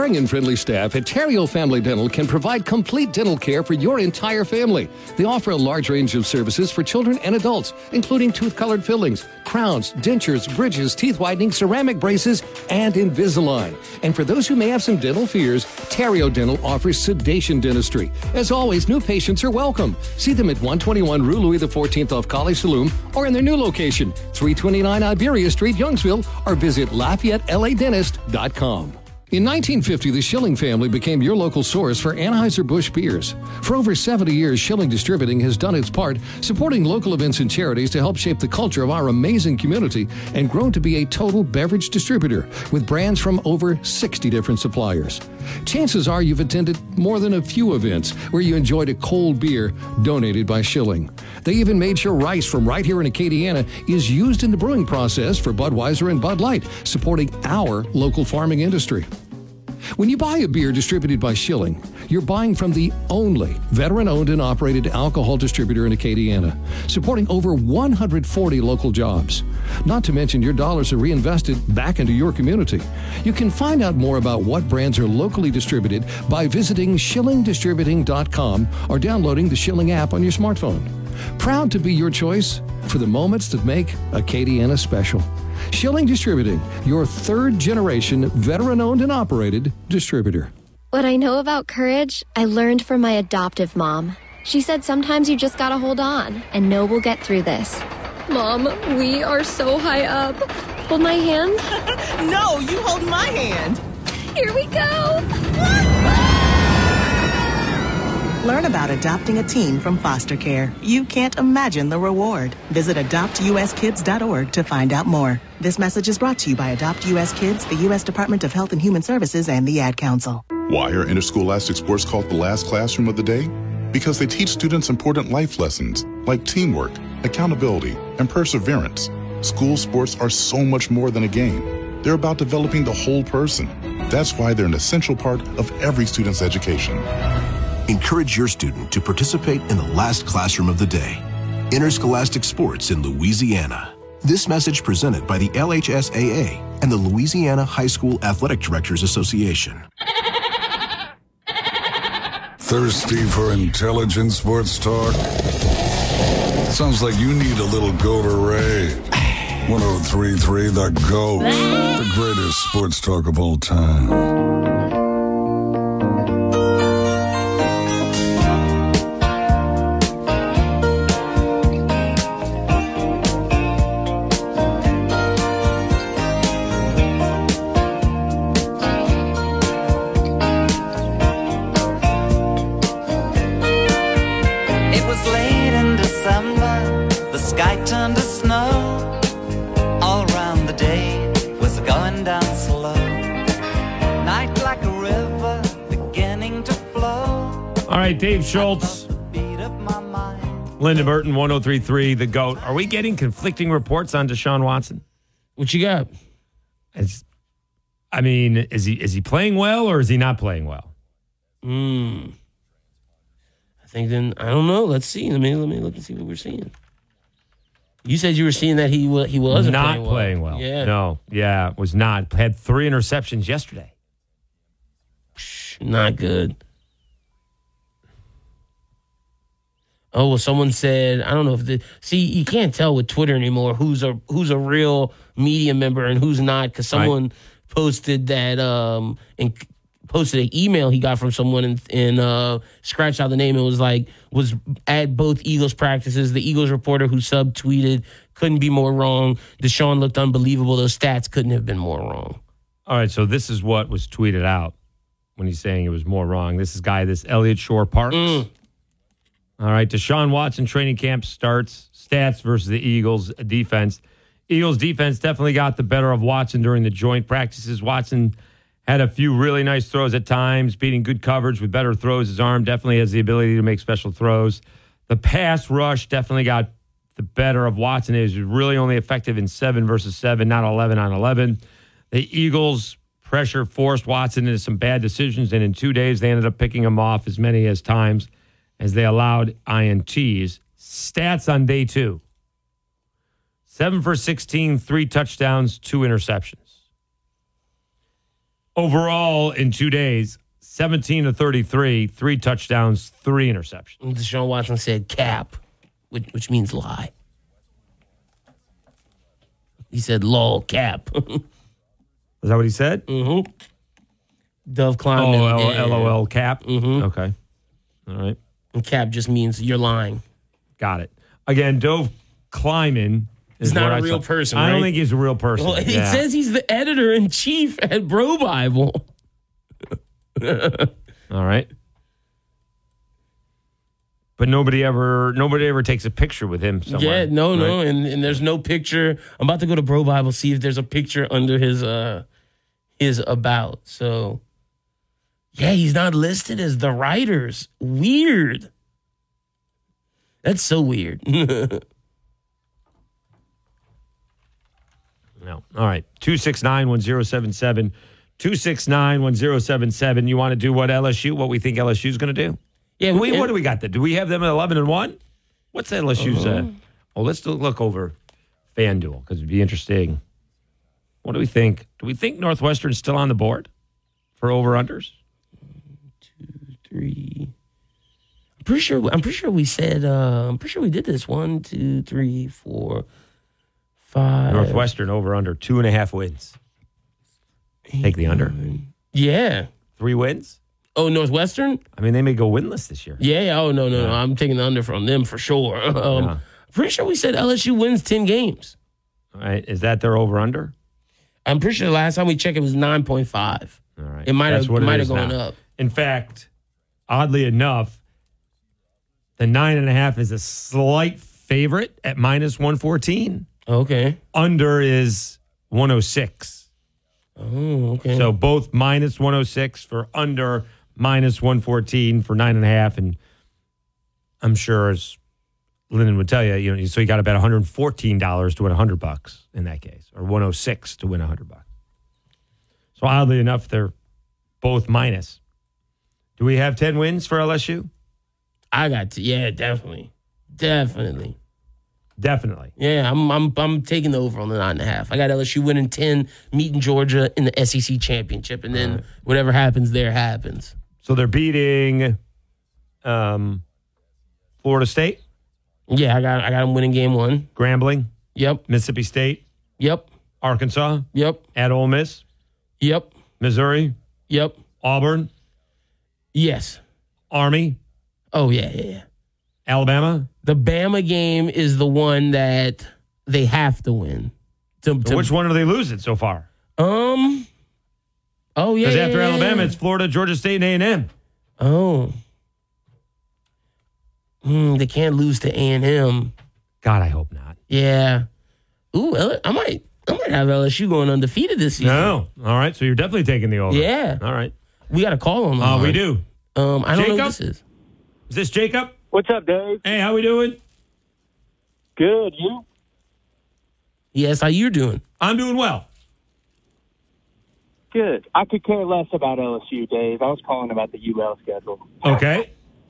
caring and friendly staff at Terrio Family Dental can provide complete dental care for your entire family. They offer a large range of services for children and adults, including tooth-colored fillings, crowns, dentures, bridges, teeth whitening, ceramic braces, and Invisalign. And for those who may have some dental fears, Terrio Dental offers sedation dentistry. As always, new patients are welcome. See them at 121 Rue Louis XIV off College Saloon or in their new location, 329 Iberia Street, Youngsville, or visit LafayetteLADentist.com. In 1950, the Schilling family became your local source for Anheuser-Busch beers. For over 70 years, Schilling Distributing has done its part, supporting local events and charities to help shape the culture of our amazing community and grown to be a total beverage distributor with brands from over 60 different suppliers. Chances are you've attended more than a few events where you enjoyed a cold beer donated by Schilling. They even made sure rice from right here in Acadiana is used in the brewing process for Budweiser and Bud Light, supporting our local farming industry. When you buy a beer distributed by Schilling, you're buying from the only veteran-owned and operated alcohol distributor in Acadiana, supporting over 140 local jobs. Not to mention your dollars are reinvested back into your community. You can find out more about what brands are locally distributed by visiting SchillingDistributing.com or downloading the Schilling app on your smartphone. Proud to be your choice for the moments that make Acadiana special. Schilling Distributing, your third-generation, veteran-owned and operated distributor. What I know about courage, I learned from my adoptive mom. She said sometimes you just gotta hold on and know we'll get through this. Mom, we are so high up. Hold my hand. No, you hold my hand. Here we go. Learn about adopting a teen from foster care. You can't imagine the reward. Visit adoptuskids.org to find out more. This message is brought to you by Adopt US Kids, the U.S. Department of Health and Human Services, and the Ad Council. Why are interscholastic sports called the last classroom of the day? Because they teach students important life lessons like teamwork, accountability, and perseverance. School sports are so much more than a game. They're about developing the whole person. That's why they're an essential part of every student's education. Encourage your student to participate in the last classroom of the day, interscholastic sports in Louisiana. This message presented by the LHSAA and the Louisiana High School Athletic Directors Association. Thirsty for intelligent sports talk? Sounds like you need a little Gatorade. 103.3 The GOAT, the greatest sports talk of all time. All right, Dave Schultz, Linda Burton, 103.3 The GOAT. Are we getting conflicting reports on Deshaun Watson? What you got? Is he playing well or is he not playing well? I think then I don't know. Let's see. Let me look and see what we're seeing. You said you were seeing that he wasn't not playing well. Yeah. No. Yeah, was not. Had 3 interceptions yesterday. Not good. Oh, well, someone said, I don't know if you can't tell with Twitter anymore who's a real media member and who's not, because someone posted that and posted an email he got from someone and scratched out the name and was at both Eagles practices. The Eagles reporter who subtweeted couldn't be more wrong. Deshaun looked unbelievable. Those stats couldn't have been more wrong. All right, so this is what was tweeted out when he's saying it was more wrong. This Elliott Shore Parks. All right, Deshaun Watson training camp starts. Stats versus the Eagles defense. Eagles defense definitely got the better of Watson during the joint practices. Watson had a few really nice throws at times, beating good coverage with better throws. His arm definitely has the ability to make special throws. The pass rush definitely got the better of Watson. It was really only effective in 7 versus 7, not 11 on 11. The Eagles pressure forced Watson into some bad decisions, and in 2 days they ended up picking him off as many as times as they allowed INTs. Stats on day 2. 7 for 16, 3 touchdowns, 2 interceptions. Overall, in 2 days, 17 to 33, 3 touchdowns, 3 interceptions. Deshaun Watson said cap, which means lie. He said lol cap. Is that what he said? Mm-hmm. Dove Kleiman. LOL cap? Mm-hmm. Okay. All right. And cap just means you're lying. Got it. Again, Dove Kleiman is He's not what a real person, I don't right? think he's a real person. Well, it says he's the editor-in-chief at Bro Bible. All right. But nobody ever takes a picture with him somewhere. Yeah, no, right? and there's no picture. I'm about to go to Bro Bible, see if there's a picture under his about. So, yeah, he's not listed as the writers. Weird. That's so weird. No. All right. 269-1077. 269-1077. You want to do what we think LSU is going to do? Yeah. What do we got there? Do we have them at 11-1? What's LSU's? Let's look over FanDuel because it'd be interesting. What do we think? Do we think Northwestern's still on the board for over-unders? 1, 2, 3. I'm pretty sure we said. I'm pretty sure we did this. 1, 2, 3, 4, 5. Northwestern over/under 2.5 wins. Take the under. Yeah. 3 wins. Oh, Northwestern? I mean, they may go winless this year. Yeah. Oh, no. I'm taking the under from them for sure. Pretty sure we said LSU wins 10 games. All right. Is that their over/under? I'm pretty sure the last time we checked, it was 9.5. All right. It might have gone up. In fact, oddly enough, the 9.5 is a slight favorite at -114. Okay. Under is 106. Oh, okay. So both -106 for under, -114 for 9.5. And I'm sure, as Lyndon would tell you, so you got to bet $114 to win $100 in that case, or 106 to win $100. So oddly enough, they're both minus. Do we have 10 wins for LSU? I got to. Yeah, definitely. Yeah, I'm taking the over on the 9.5. I got LSU winning 10, meeting Georgia in the SEC championship, and then whatever happens there happens. So they're beating Florida State? Yeah, I got them winning game 1. Grambling? Yep. Mississippi State? Yep. Arkansas? Yep. At Ole Miss? Yep. Missouri? Yep. Auburn? Yes. Army? Oh, yeah. Alabama? The Bama game is the one that they have to win. Which one are they losing so far? Oh, yeah. Because after Alabama, it's Florida, Georgia State, and A&M. Oh. They can't lose to A&M. God, I hope not. Yeah. Ooh, I might have LSU going undefeated this season. No. All right. So you're definitely taking the over. Yeah. All right. We got a call on that. We do. I don't know who this is. Is this Jacob? What's up, Dave? Hey, how we doing? Good. You? Yes, how you doing? I'm doing well. Good. I could care less about LSU, Dave. I was calling about the UL schedule. Okay.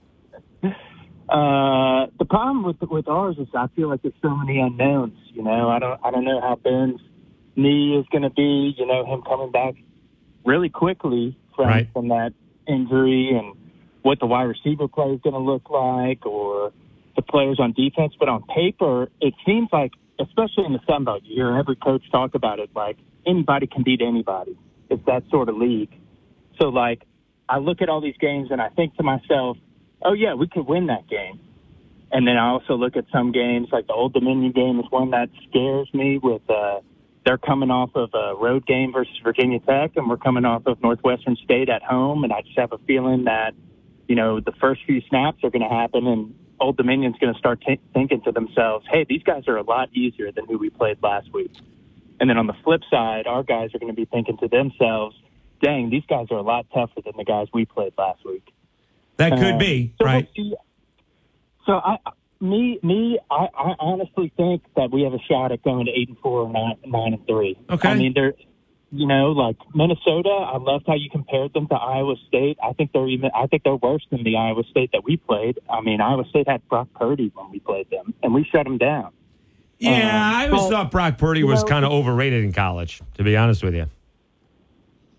The problem with ours is I feel like there's so many unknowns. I don't know how Ben's knee is going to be. Him coming back really quickly from that injury, and what the wide receiver play is going to look like, or the players on defense. But on paper, it seems like, especially in the Sun Belt, you hear every coach talk about it, like anybody can beat anybody. It's that sort of league. So, I look at all these games and I think to myself, oh, yeah, we could win that game. And then I also look at some games, like the Old Dominion game is one that scares me with they're coming off of a road game versus Virginia Tech, and we're coming off of Northwestern State at home. And I just have a feeling that, the first few snaps are going to happen, and Old Dominion's going to start thinking to themselves, hey, these guys are a lot easier than who we played last week. And then on the flip side, our guys are going to be thinking to themselves, dang, these guys are a lot tougher than the guys we played last week. That could be, right? So I honestly think that we have a shot at going to 8-4 or 9-3. Okay. I mean, like Minnesota, I loved how you compared them to Iowa State. I think they're worse than the Iowa State that we played. I mean, Iowa State had Brock Purdy when we played them, and we shut them down. Yeah, I always thought Brock Purdy was kind of overrated in college, to be honest with you.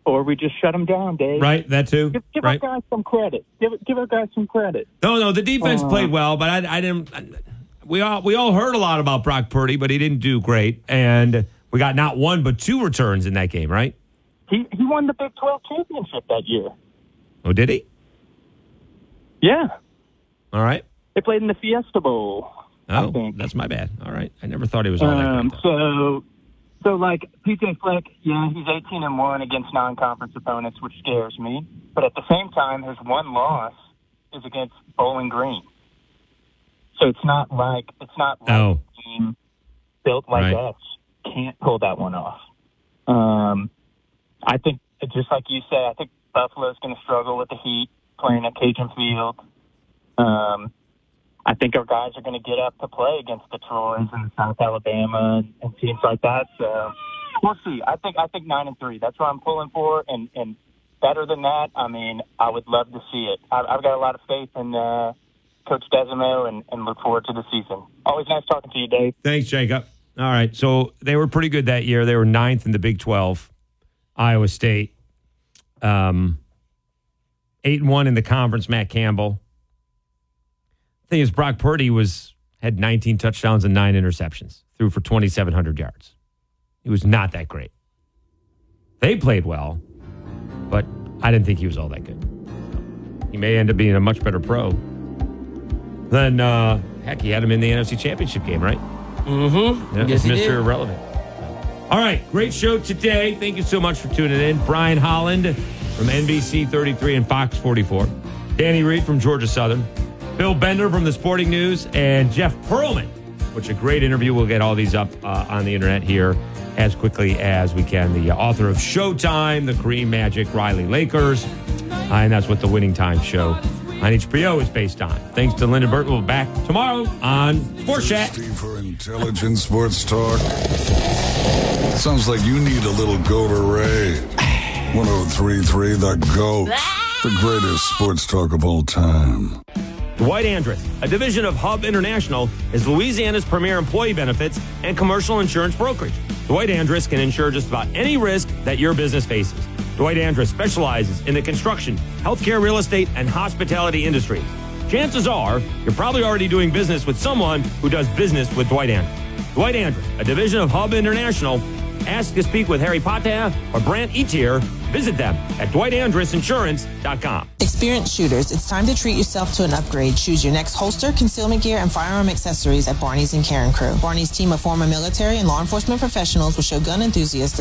or we just shut them down, Dave. Right, that too. Give right. our guys some credit. Give our guys some credit. No, the defense played well, but I didn't. We all heard a lot about Brock Purdy, but he didn't do great, and we got not one but two returns in that game, right? He won the Big 12 championship that year. Oh, did he? Yeah. All right. They played in the Fiesta Bowl. Oh, that's my bad. All right. I never thought he was all that good. So like PJ Fleck, yeah, he's 18-1 against non-conference opponents, which scares me. But at the same time, his one Oh. loss is against Bowling Green. So it's not like a team built like us can't pull that one off. I think, just like you said, I think Buffalo's going to struggle with the heat playing at Cajun Field. I think our guys are going to get up to play against the Troys and South Alabama and teams like that. So we'll see. I think 9-3. That's what I'm pulling for. And better than that, I mean, I would love to see it. I've got a lot of faith in Coach Desimo and look forward to the season. Always nice talking to you, Dave. Thanks, Jacob. All right. So they were pretty good that year. They were 9th in the Big 12. Iowa State. 8-1 in the conference, Matt Campbell. The thing is, Brock Purdy had 19 touchdowns and 9 interceptions, threw for 2,700 yards. He was not that great. They played well, but I didn't think he was all that good. He may end up being a much better pro. Then, heck, he had him in the NFC Championship game, right? Mm-hmm. Yeah, yes, he Mr. did. Irrelevant. All right, great show today. Thank you so much for tuning in. Brian Holland from NBC 33 and Fox 44. Danny Reed from Georgia Southern. Bill Bender from the Sporting News. And Jeff Pearlman, which is a great interview. We'll get all these up on the internet here as quickly as we can. The author of Showtime, the Kareem Magic, Riley Lakers. And that's what the Winning Time show on HBO is based on. Thanks to Lyndon Burton. We'll be back tomorrow on Sports Chat. For intelligent sports talk. Sounds like you need a little Goater Ray. 103.3 The GOAT. The greatest sports talk of all time. Dwight Andrus, a division of Hub International, is Louisiana's premier employee benefits and commercial insurance brokerage. Dwight Andrus can insure just about any risk that your business faces. Dwight Andrus specializes in the construction, healthcare, real estate, and hospitality industry. Chances are you're probably already doing business with someone who does business with Dwight Andrus. Dwight Andrus, a division of Hub International. Ask to speak with Harry Potter or Brant Etier. Visit them at DwightAndrusInsurance.com. Experienced shooters, it's time to treat yourself to an upgrade. Choose your next holster, concealment gear, and firearm accessories at Barney's and Karen Crew. Barney's team of former military and law enforcement professionals will show gun enthusiasts